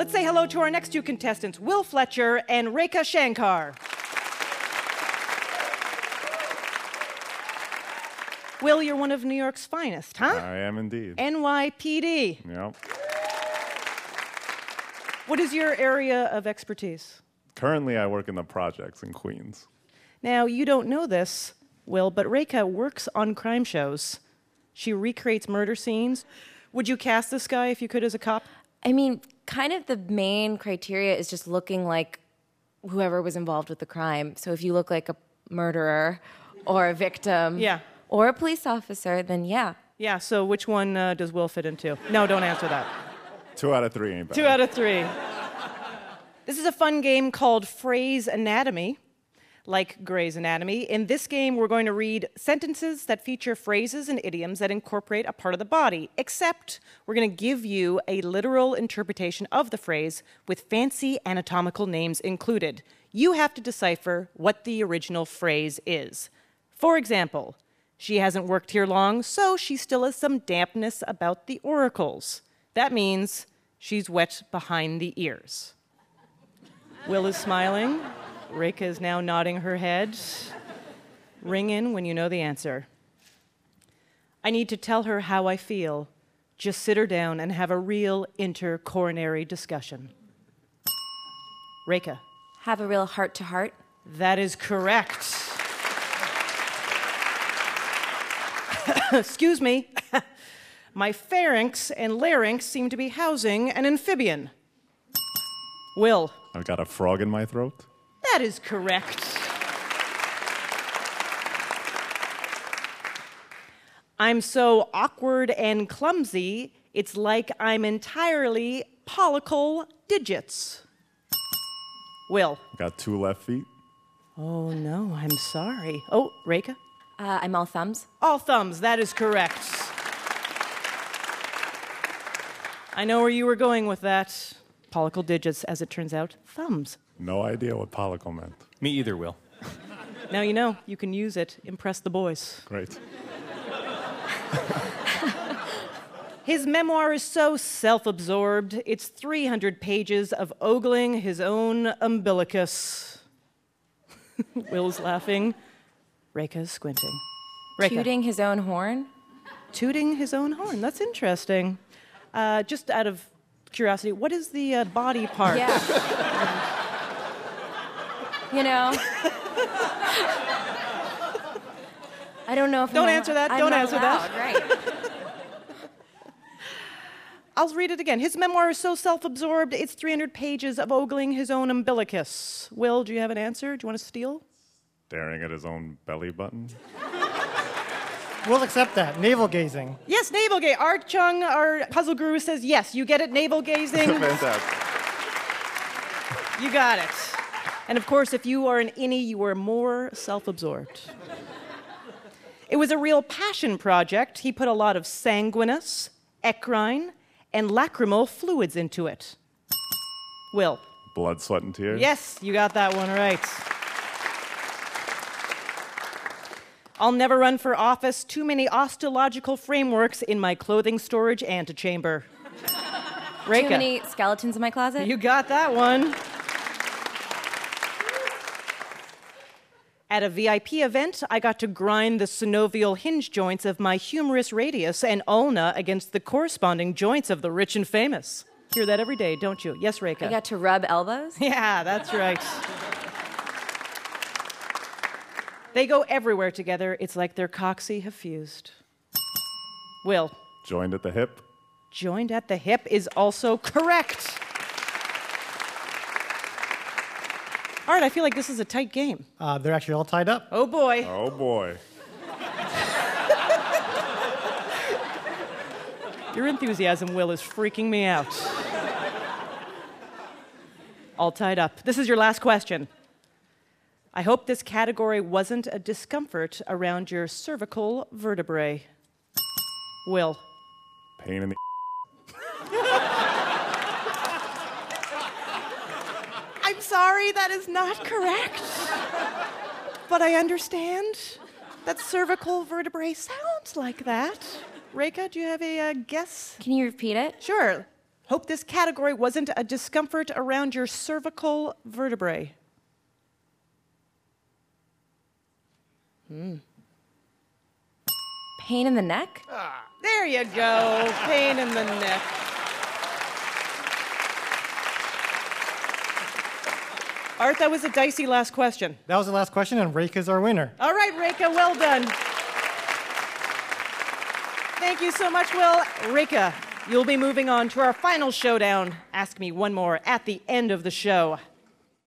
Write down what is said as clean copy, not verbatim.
Let's say hello to our next two contestants, Will Fletcher and Rekha Shankar. Will, you're one of New York's finest, huh? I am indeed. NYPD. Yep. What is your area of expertise? Currently, I work in the projects in Queens. Now, you don't know this, Will, but Rekha works on crime shows. She recreates murder scenes. Would you cast this guy if you could as a cop? I mean, kind of the main criteria is just looking like whoever was involved with the crime. So if you look like a murderer or a victim or a police officer, then yeah. Yeah, so which one does Will fit into? No, don't answer that. 2 out of 3 ain't bad. 2 out of 3. This is a fun game called Phrase Anatomy, like Grey's Anatomy. In this game, we're going to read sentences that feature phrases and idioms that incorporate a part of the body, except we're going to give you a literal interpretation of the phrase with fancy anatomical names included. You have to decipher what the original phrase is. For example, she hasn't worked here long, so she still has some dampness about the auricles. That means she's wet behind the ears. Will is smiling. Rekha is now nodding her head. Ring in when you know the answer. I need to tell her how I feel. Just sit her down and have a real intercoronary discussion. Rekha. Have a real heart-to-heart. That is correct. Excuse me. My pharynx and larynx seem to be housing an amphibian. Will. I've got a frog in my throat. That is correct. I'm so awkward and clumsy, it's like I'm entirely pollicle digits. Will. Got 2 left feet. Oh, no, I'm sorry. Oh, Rekha? I'm all thumbs. All thumbs, that is correct. I know where you were going with that. Pollicle digits, as it turns out, thumbs. No idea what pollicle meant. Me either, Will. Now you know, you can use it. Impress the boys. Great. His memoir is so self-absorbed, it's 300 pages of ogling his own umbilicus. Will's laughing. Rekha's squinting. Rekha. Tooting his own horn? Tooting his own horn. That's interesting. Just out of curiosity, what is the body part? Yeah. You know. I don't know if Don't answer that. Don't answer that. Right. I'll read it again. His memoir is so self-absorbed, it's 300 pages of ogling his own umbilicus. Will, do you have an answer? Do you want to steal? Staring at his own belly button. We'll accept that. Navel gazing. Yes, navel gaze. Art Chung, our puzzle guru, says yes. You get it, navel gazing. Fantastic. You got it. And of course, if you are an innie, you are more self-absorbed. It was a real passion project. He put a lot of sanguinous, eccrine, and lacrimal fluids into it. Will. Blood, sweat, and tears. Yes, you got that one right. I'll never run for office. Too many osteological frameworks in my clothing storage antechamber. Rekha. Too many skeletons in my closet? You got that one. At a VIP event, I got to grind the synovial hinge joints of my humerus radius and ulna against the corresponding joints of the rich and famous. Hear that every day, don't you? Yes, Rekha? I got to rub elbows? Yeah, that's right. They go everywhere together. It's like their coxy have fused. Will. Joined at the hip. Joined at the hip is also correct. All right, I feel like this is a tight game. They're actually all tied up. Oh, boy. Oh, boy. Your enthusiasm, Will, is freaking me out. All tied up. This is your last question. I hope this category wasn't a discomfort around your cervical vertebrae. Will. Pain in the... I'm sorry, that is not correct. But I understand that cervical vertebrae sounds like that. Rekha, do you have a guess? Can you repeat it? Sure. Hope this category wasn't a discomfort around your cervical vertebrae. Pain in the neck? There you go. Pain in the neck. Art, that was a dicey last question. That was the last question, and Reika's our winner. All right, Reika, well done. Thank you so much, Will. Reika, you'll be moving on to our final showdown. Ask Me One More at the end of the show.